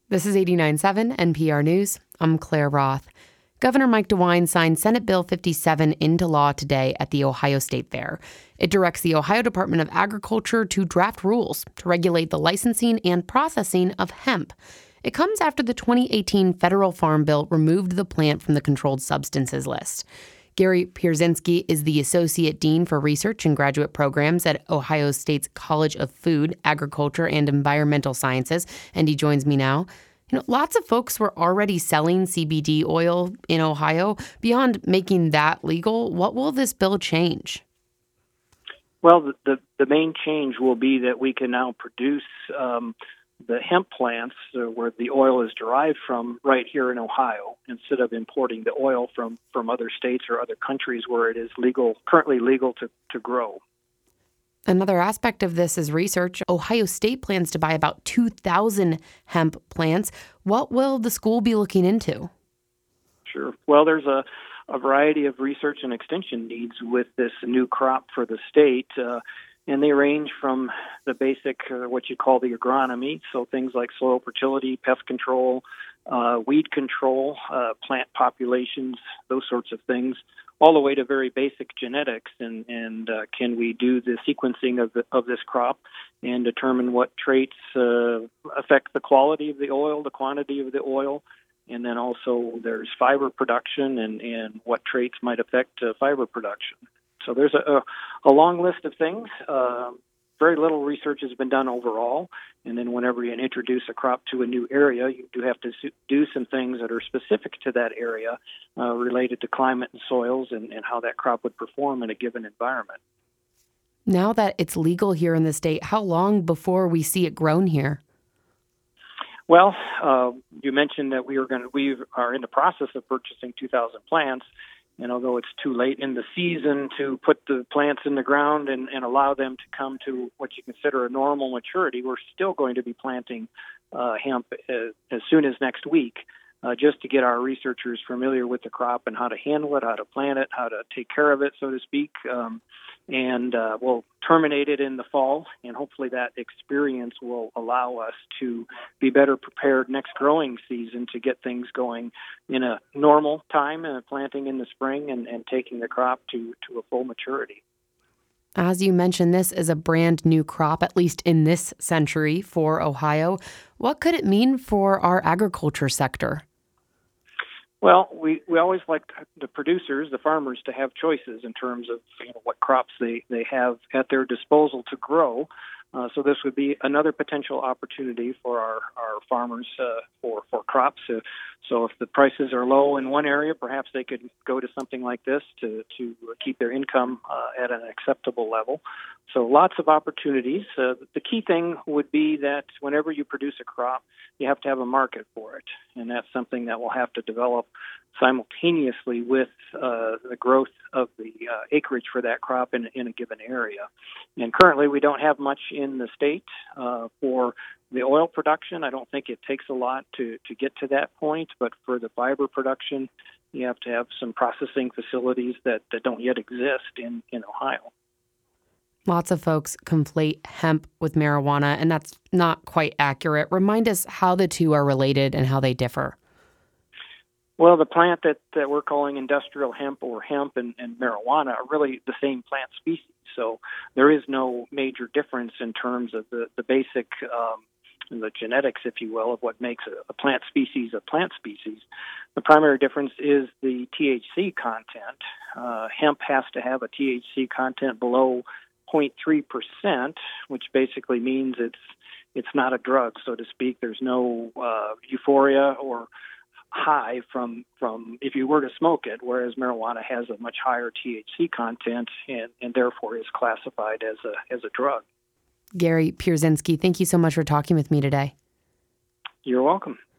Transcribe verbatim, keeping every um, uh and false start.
This is eighty-nine point seven N P R News. I'm Claire Roth. Governor Mike DeWine signed Senate Bill fifty-seven into law today at the Ohio State Fair. It directs the Ohio Department of Agriculture to draft rules to regulate the licensing and processing of hemp. It comes after the twenty eighteen federal farm bill removed the plant from the controlled substances list. Gary Pierzynski is the Associate Dean for Research and Graduate Programs at Ohio State's College of Food, Agriculture, and Environmental Sciences, and he joins me now. You know, lots of folks were already selling C B D oil in Ohio. Beyond making that legal, what will this bill change? Well, the, the, the main change will be that we can now produce um, the hemp plants uh, where the oil is derived from right here in Ohio, instead of importing the oil from, from other states or other countries where it is legal, currently legal to, to grow. Another aspect of this is research. Ohio State plans to buy about two thousand hemp plants. What will the school be looking into? Sure. Well, there's a, a variety of research and extension needs with this new crop for the state, uh, and they range from the basic, uh, what you call the agronomy, so things like soil fertility, pest control, uh, weed control, uh, plant populations, those sorts of things, all the way to very basic genetics, and, and uh, can we do the sequencing of the, of this crop and determine what traits uh, affect the quality of the oil, the quantity of the oil, and then also there's fiber production and, and what traits might affect uh, fiber production. So there's a, a, a long list of things. Uh, very little research has been done overall, and then whenever you introduce a crop to a new area, you do have to do some things that are specific to that area uh, related to climate and soils and, and how that crop would perform in a given environment. Now that it's legal here in the state, how long before we see it grown here? Well, uh, you mentioned that we are going to, we are in the process of purchasing two thousand plants. And although it's too late in the season to put the plants in the ground and, and allow them to come to what you consider a normal maturity, we're still going to be planting uh, hemp as, as soon as next week, uh, just to get our researchers familiar with the crop and how to handle it, how to plant it, how to take care of it, so to speak. Um, and uh, we'll terminate it in the fall, and hopefully that experience will allow us to be better prepared next growing season to get things going in a normal time, uh, planting in the spring and, and taking the crop to, to a full maturity. As you mentioned, this is a brand new crop, at least in this century, for Ohio. What could it mean for our agriculture sector? Well, we, we always like the producers, the farmers, to have choices in terms of you know, what crops they, they have at their disposal to grow. Uh, so this would be another potential opportunity for our, our farmers uh, for, for crops. Uh, so if the prices are low in one area, perhaps they could go to something like this to, to keep their income uh, at an acceptable level. So lots of opportunities. Uh, the key thing would be that whenever you produce a crop, you have to have a market for it. And that's something that we'll have to develop simultaneously with uh, the growth of the uh, acreage for that crop in, in a given area. And currently we don't have much in the state uh, for the oil production. I don't think it takes a lot to, to get to that point, but for the fiber production, you have to have some processing facilities that, that don't yet exist in, in Ohio. Lots of folks conflate hemp with marijuana, and that's not quite accurate. Remind us how the two are related and how they differ. Well, the plant that, that we're calling industrial hemp or hemp and, and marijuana are really the same plant species. So there is no major difference in terms of the, the basic, um, the genetics, if you will, of what makes a, a plant species a plant species. The primary difference is the T H C content. Uh, hemp has to have a T H C content below zero point three percent, which basically means it's it's not a drug, so to speak. There's no uh, euphoria or high from from if you were to smoke it, whereas marijuana has a much higher T H C content and, and therefore is classified as a as a drug. Gary Pierzynski, thank you so much for talking with me today. You're welcome.